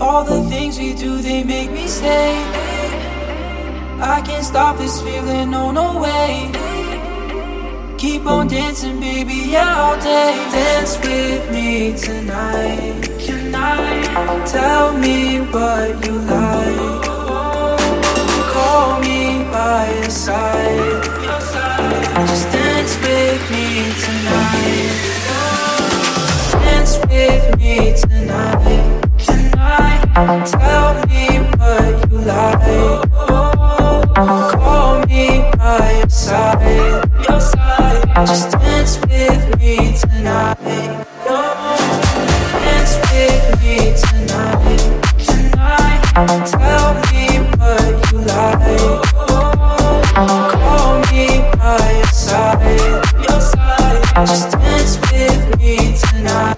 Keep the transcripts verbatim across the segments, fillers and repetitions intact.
All the things we do, they make me stay. I can't stop this feeling, no, no way. Keep on dancing, baby, yeah, all day. Dance with me tonight. Tonight. Tell me what you like. Call me by your side. Just dance with me tonight. Dance with me tonight. Tonight. Tell me what you like. Call me by your side. Your side. Just dance with me tonight. Dance with me tonight. Tonight. Tell me what you like. Call me by your side. Your side. Just dance with me tonight.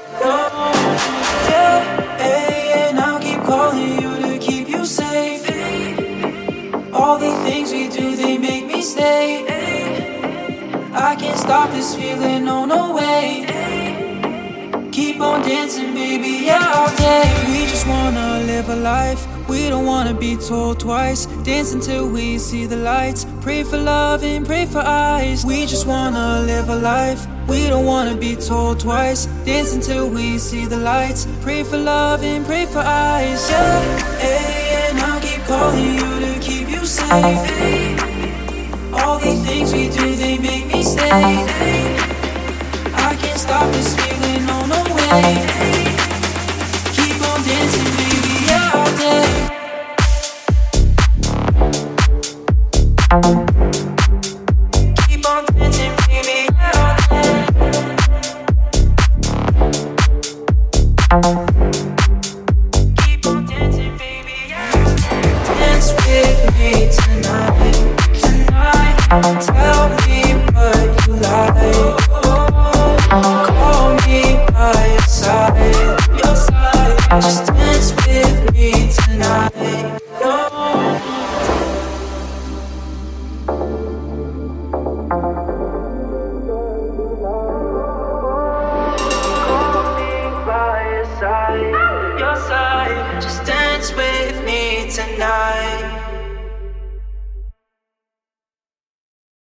Yeah, and I'll keep calling you to keep you safe. All the things we do, they make me stay. I can't stop this feeling, no, no way. Keep on dancing, baby, yeah, all day. We just wanna live a life. We don't wanna be told twice. Dance until we see the lights. Pray for love and pray for eyes. We just wanna live a life. We don't wanna be told twice. Dance until we see the lights. Pray for love and pray for eyes. Yeah, hey, and I'll keep calling you to keep you safe. All the things we do, they make me stay.